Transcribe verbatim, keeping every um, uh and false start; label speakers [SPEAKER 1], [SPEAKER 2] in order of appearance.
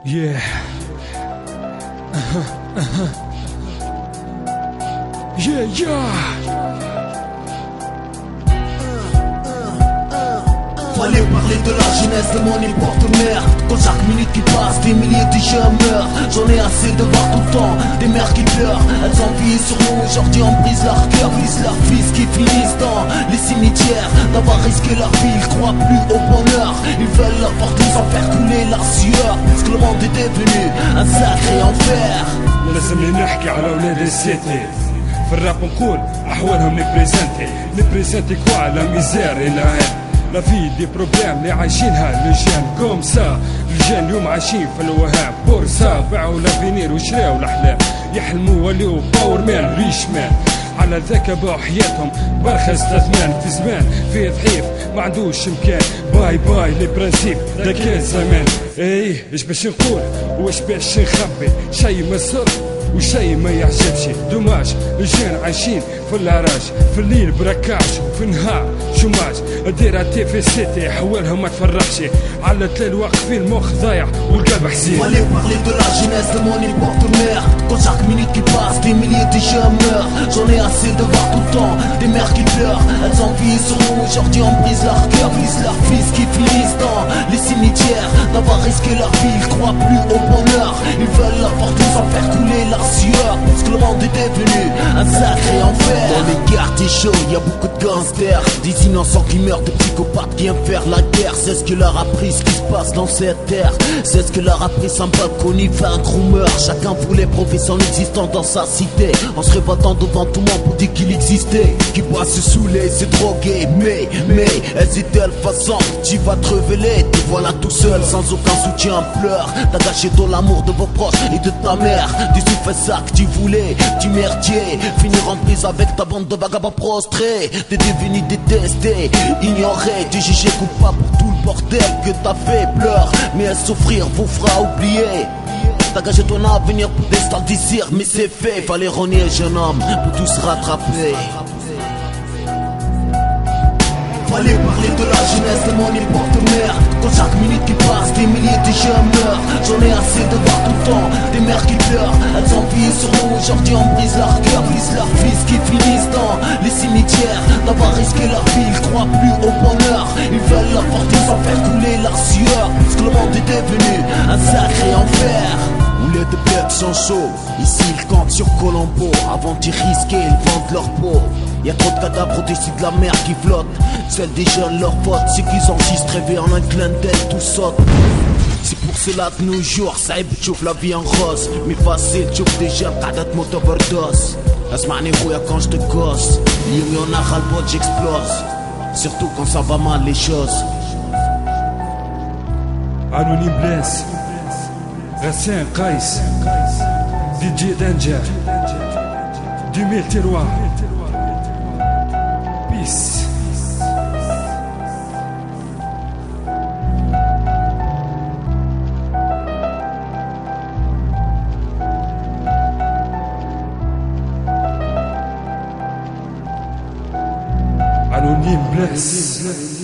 [SPEAKER 1] Yeah. Uh-huh, uh-huh. Yeah, yeah.
[SPEAKER 2] Fallait parler de la jeunesse de mon époque de merde. Quand chaque minute qui passe, des milliers de jeunes meurent. J'en ai assez de voir tout le temps des mères qui pleurent. Elles envient sur nous, aujourd'hui on brise leur cœur, brise leurs fils qui finissent dans les cimetières. D'avoir risqué leur vie, ils croient plus au bonheur. Ils veulent leur fortune sans faire couler leur sueur. Parce que le monde est devenu un sacré enfer.
[SPEAKER 1] لازمني نحكي على ولاد السيتي في الراب نقول احوالهم نبريزنتي نبريزنتي كوا لا ميزير الى لا في دي بروبليم اللي عايشينها لو جان كوم سا الجان اليوم عايشين في الوهام بورصة باعوا لافينير وشراو الاحلام يحلموا وليو باور مان ريش مان على ذاك باعوا حياتهم برخص ثمان في زمان في ضعيف ما عندوش مكان باي باي لي برانسيب دا كان زمان ايه ايش باش نقول واش باش نخبي شي ما صر وشي ما يعجبش دوماج الجان عايشين في العراج في الليل براكاج وفي النهار شوماج الديرة تي في سيتي حوالهم ما تفرحش على تلال واقفين المخ ضايع والقلب حزين.
[SPEAKER 2] Fallait parler de la jeunesse de mon époque de merde. Quand chaque minute qui passe, des milliers de jeunes meurent. J'en ai assez de voir tout le temps des mères qui pleurent. Elles envient sur nous, aujourd'hui on brise leur cœur, brise leurs fils qui finissent dans les cimetières. D'avoir risqué leur vie, ils croient plus au bonheur. Ils veulent leur fortune sans faire couler leur sueur. Parce que le monde est devenu un sacré enfer. Dans les quartiers chauds, y'a beaucoup de gangsters, des innocents qui meurent, de psychopathes qui aiment faire la guerre. C'est ce que leur a appris, ce qui se passe dans cette terre. C'est ce que leur a appris sans balconie, fait un groomer. Chacun voulait prouver son existence dans sa cité, en se révoltant devant tout le monde pour dire qu'il existait. Qui boit se saouler, se droguer. Mais, mais, hésite-t-elle façon, tu vas te révéler. Te voilà tout seul, sans aucun soutien, pleure. T'as gâché tout l'amour de vos proches et de ta mère. Tu fais ça que tu voulais, tu merdier. Finir en prise avec ta bande de vagabonds prostrés. T'es devenu détesté, ignoré. Tu jugé coupable pour tout le bordel que t'as fait. Pleure, mais à souffrir vous fera oublier. T'as gagé ton avenir pour des stars désirs, mais c'est fait. Fallait renier jeune homme pour tout se rattraper. Fallait parler de la jeunesse de mon époque de merde. Quand chaque minute qui passe, des milliers de jeunes meurent. J'en ai assez de voir tout le temps des mères qui pleurent. Elles envient sur nous, aujourd'hui on brise leur cœur, brise leurs fils qui finissent dans les cimetières. D'avoir risqué leur vie, ils croient plus au bonheur. Ils veulent leur fortune sans faire couler leur sueur. Parce que le monde est devenu un sacré enfer. Où les deux bêtes sont chauds, ici ils campent sur Colombo. Avant d'y risquer, ils vendent leur peau. Y'a trop de cadavres au-dessus de la mer qui flottent. Celle des jeunes, leur faute, c'est qu'ils ont juste rêvé en un clin d'œil, tout saute. C'est pour cela de nos jours, ça تشوف la vie en rose. Mais facile, تشوف des jeunes قاعدة تموت overdose. اسمعني خويا quand je te gosse. اليوم y'en a ras-le-bol, j'explose. Surtout quand ça va mal les choses.
[SPEAKER 1] Anonyme Blaise, Racine Kais, D J Danger, du mille terroir. Peace. Anonyme Blaise.